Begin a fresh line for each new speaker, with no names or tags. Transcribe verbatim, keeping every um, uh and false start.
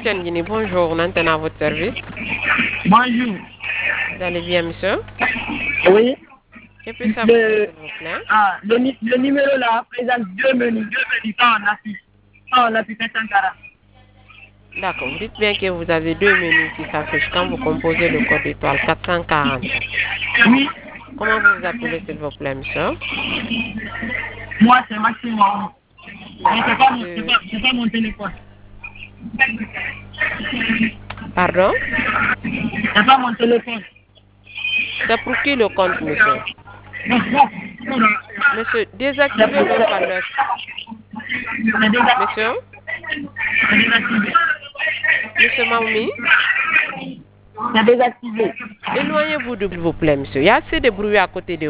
Christiane Guinée, bonjour, on entend à votre service.
Bonjour.
Vous allez bien, monsieur?
Oui.
Que puis-je faire pour vous,
Le,
s'il vous plaît?
ah, le, ni- le numéro là présente deux menus, deux menus quand on appuie. Quand on appuie quatre cent quarante.
D'accord, vous dites bien que vous avez deux menus qui s'affichent quand vous composez le code étoile quatre cent quarante.
Oui.
Comment vous vous appelez, s'il vous plaît, monsieur?
Moi, c'est Maxime. Mais
D'accord,
c'est pas, mon- c'est
monsieur.
pas, c'est pas mon téléphone.
Pardon?
C'est pas mon téléphone.
C'est pour qui le compte, monsieur? Monsieur, désactivez le haut-parleur.
C'est déjà,
Monsieur?
c'est désactivé.
Monsieur Maoumi?
C'est désactivé.
Éloignez-vous, s'il vous plaît, monsieur. Il y a assez de bruit à côté de